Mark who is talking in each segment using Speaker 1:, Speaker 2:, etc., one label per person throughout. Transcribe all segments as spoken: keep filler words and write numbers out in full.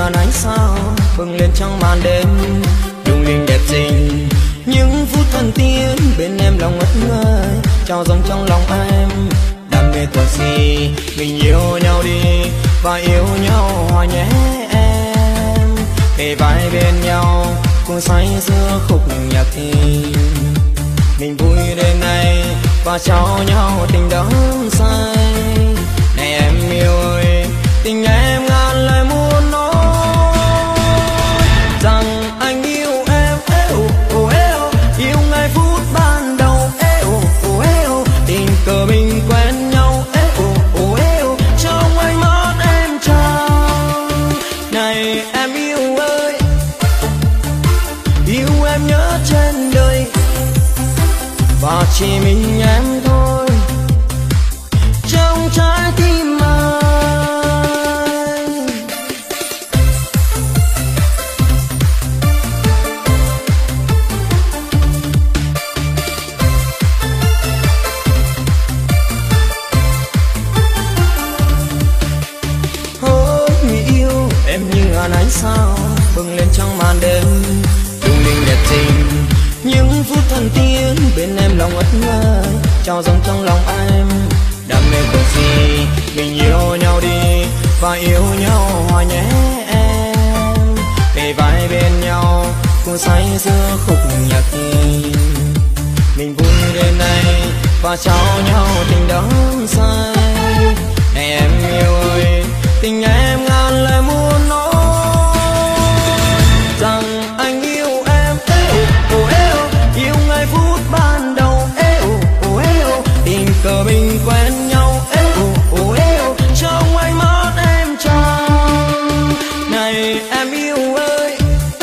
Speaker 1: ngàn ánh sao bừng lên trong màn đêm lung linh đẹp xinh. Những phút thân tiến bên em lòng ngất ngây trao dâng trong lòng em đam mê thuở gì. Mình yêu nhau đi và yêu nhau hoài nhé em, kề vai bên nhau cùng say giữa khúc nhạc tình. Mình vui đêm nay và trao nhau tình đắm say. Này em yêu ơi, tình em ngàn lời muốn nói rằng anh yêu em. Êu, ồ, êu, yêu ngày phút ban đầu. Êu, ồ, êu, tình cờ mình quen nhau. Êu, ồ, êu, trong ánh mắt em trao. Này em yêu ơi, yêu em nhớ trên đời và chỉ mình em thôi trong trái tim anh. Ôi người yêu em như ngàn ánh sao bừng lên trong màn đêm lung linh đẹp tình. Những phút thân tiến bên em lòng ngất ngây trao dâng trong lòng em đam mê cuộc gì. Mình yêu nhau đi và yêu nhau hoài nhé em, kề vai bên nhau cùng say giữa khúc nhạc tình. Mình vui đêm nay và trao nhau tình đắm say. Này em yêu ơi, tình em ngàn lời muốn nói rằng anh yêu em. Êu, ồ, êu, yêu ngày phút ban đầu. Êu, ồ, êu, tình cờ mình quen nhau. Êu, ồ, êu, trong ánh mắt em trao. Này em yêu ơi,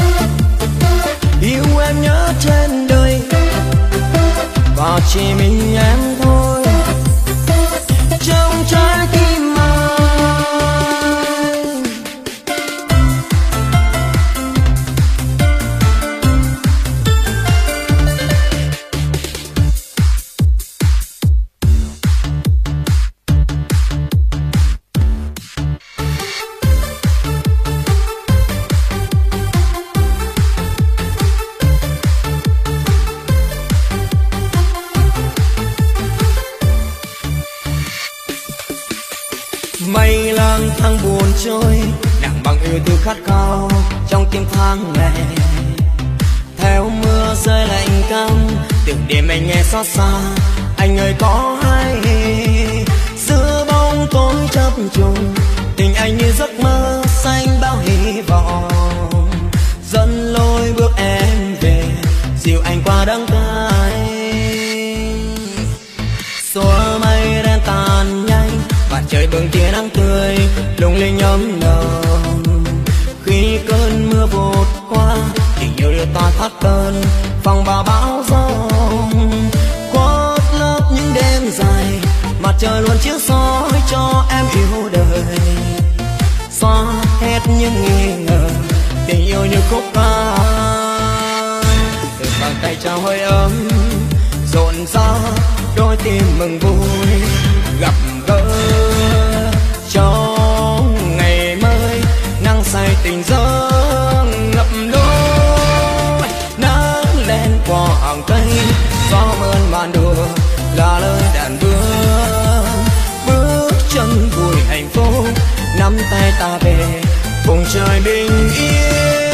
Speaker 1: yêu em nhớ trên đời và chỉ mình em thôi trong trái tim anh. Mây lang thang buồn trôi nặng bằng yêu thương khát khao trong tim tháng ngày. Theo mưa rơi lạnh căm từng đêm anh nghe xót xa. Anh ơi có hay giữa bóng tối chập trùng tình anh như giấc mơ xanh bao hy vọng. Dẫn lối bước em về dìu anh qua đắng cay. Xóa mây đen tàn nhanh và trời bừng tia nắng tươi lung linh ấm nồng. Khi cơn mưa vụt qua tình yêu đưa ta thoát cơn phòng vào bão giông. Khuất lớp những đêm dài mặt trời luôn chiếu soi cho em yêu đời. Xóa hết những nghi ngờ tình yêu như khúc ca. Từ bàn tay trao hơi ấm rộn rã đôi tim mừng vui gặp gỡ trong ngày mới. Nắng say tình dâng ngập lối nắng lên qua hàng cây. Gió mơn màn đùa là lời đàn vương. Bước chân vui hạnh phúc nắm tay ta về cùng trời bình yên.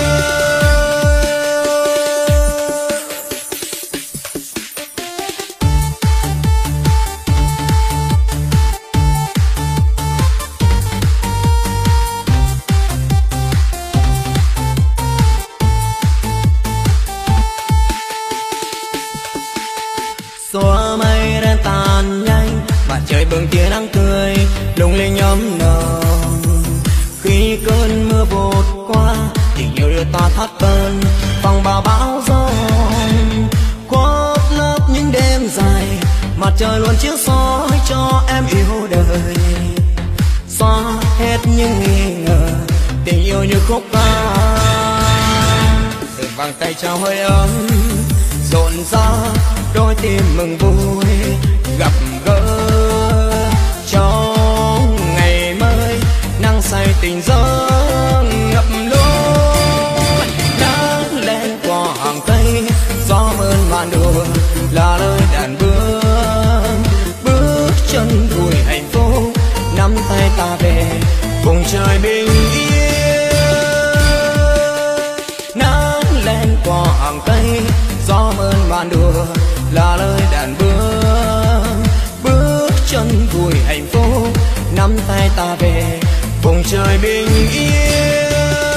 Speaker 1: Xóa mây đen tàn nhanh và trời bừng tia nắng tươi lung linh ấm nồng. Khi cơn mưa vụt qua tình yêu đưa ta thoát cơn phòng bao bão giông. Khuất lớp những đêm dài mặt trời luôn chiếu soi cho em yêu đời. Xóa hết những nghi ngờ tình yêu như khúc ca. Từ vàng tay trao hơi ấm rộn rã đôi tim mừng vui gặp gỡ trong ngày mới. Nắng say tình dâng ngập nắm tay ta về vùng trời bình yên. Nắng lên qua hàng cây, gió ơn màn đùa là lời đàn bướm. Bước chân vui hạnh phúc, nắm tay ta về vùng trời bình yên.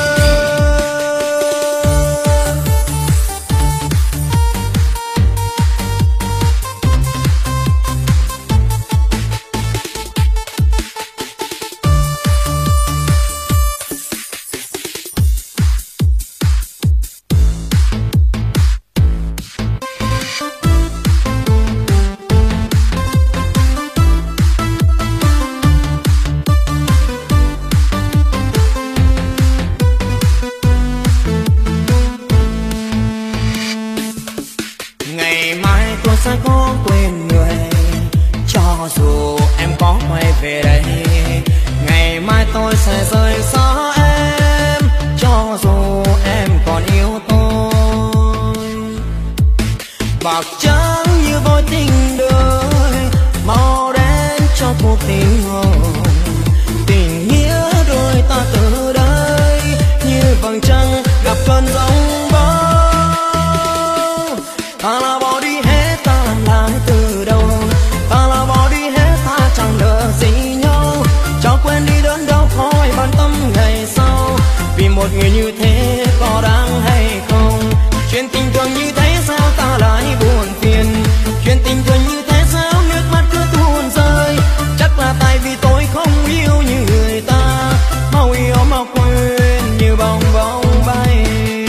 Speaker 1: Sẽ có quên người cho dù em có quay về đây. Ngày mai tôi sẽ rời xa em cho dù em còn yêu tôi. Bạc trắng như vôi tình đời, màu đen cho cuộc tình hồn. Tình nghĩa đôi ta từ đây như vầng trăng gặp cơn giông bão. Ta là bỏ đi hết, ta làm lại từ đầu. Ta là bỏ đi hết, ta chẳng nợ gì nhau. Cho quên đi đớn đau khỏi bản tâm ngày sau. Vì một người như thế có đáng hay không? Chuyện tình thường như thế sao ta lại buồn phiền? Chuyện tình thường như thế sao nước mắt cứ tuôn rơi? Chắc là tại vì tôi không yêu như người ta. Mau yêu mau quên như bong bóng bay.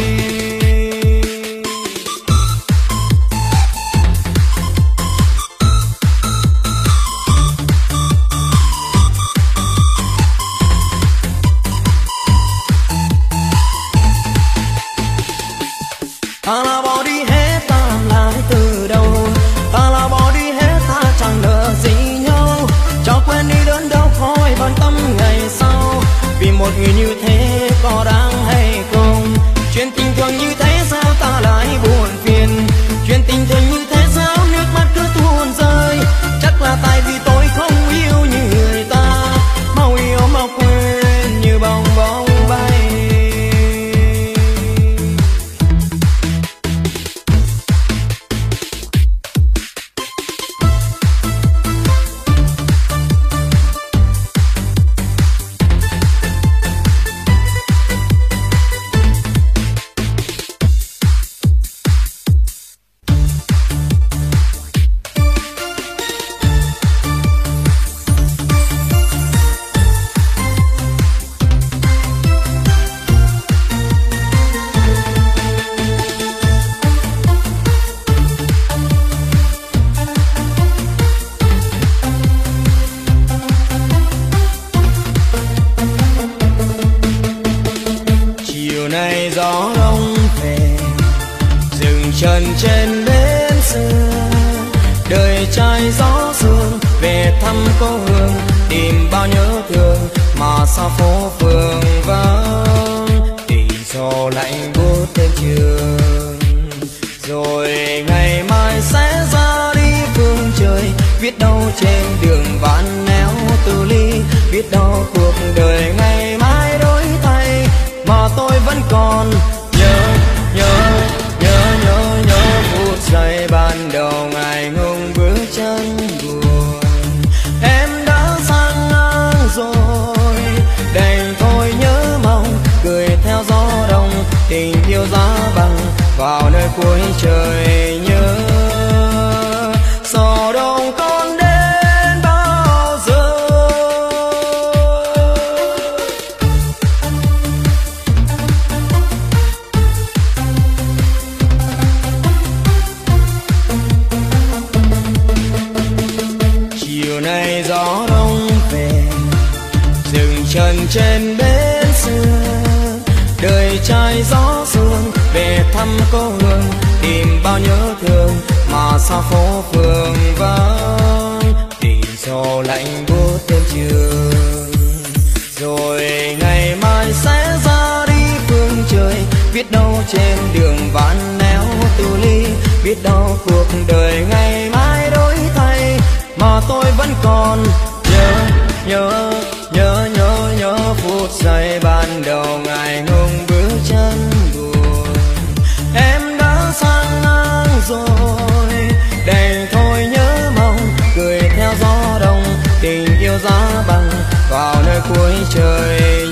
Speaker 1: Ta là bỏ đi hết, ta làm lại từ đầu. Ta là bỏ đi hết, ta chẳng nợ gì nhau. Cho quên đi đớn đau khỏi bản tâm ngày sau. Vì một người như thế có đáng hay không? Chuyện tình thường như thế sao ta lại buồn phiền? Chuyện tình thường như thế sao nước mắt cứ tuôn rơi? Chắc là tại vì tôi không yêu như người ta. Mau yêu mau quên như bong bóng bay. Gió đông về dừng chân trên bến xưa. Đời trai gió sương về thăm cô hương, tìm bao nhớ thương mà xa phố phường vắng. Tình gió lạnh buốt trên trường, rồi ngày mai sẽ ra đi phương trời. Biết đâu trên đường vạn néo từ ly, biết đâu cuộc đời ngày mai đổi thay. Mà tôi vẫn còn nhớ, nhớ, nhớ, nhớ, nhớ phút giây ban đầu ngày ngông bước chân buồn. Em đã sang ngang rồi, đành thôi nhớ mong, cười theo gió đông, tình yêu giá băng vào nơi cuối trời nhớ. Gió đông còn đến bao giờ? Chiều nay gió đông về dừng chân trên bến xưa. Đời trai gió sương về thăm cô hương, tìm bao nhớ thương mà xa phố phường vắng. Tình gió lạnh buốt trên trường, rồi ngày mai sẽ ra đi phương trời. Biết đâu trên đường vạn néo từ ly, biết đâu cuộc đời ngày mai đổi thay. Mà tôi vẫn còn nhớ, nhớ Nhớ nhớ nhớ phút giây ban đầu ngày hôm bước chân buồn. Em đã sang ngang rồi, đành thôi nhớ mong cười theo gió đông. Tình yêu giá băng vào nơi cuối trời.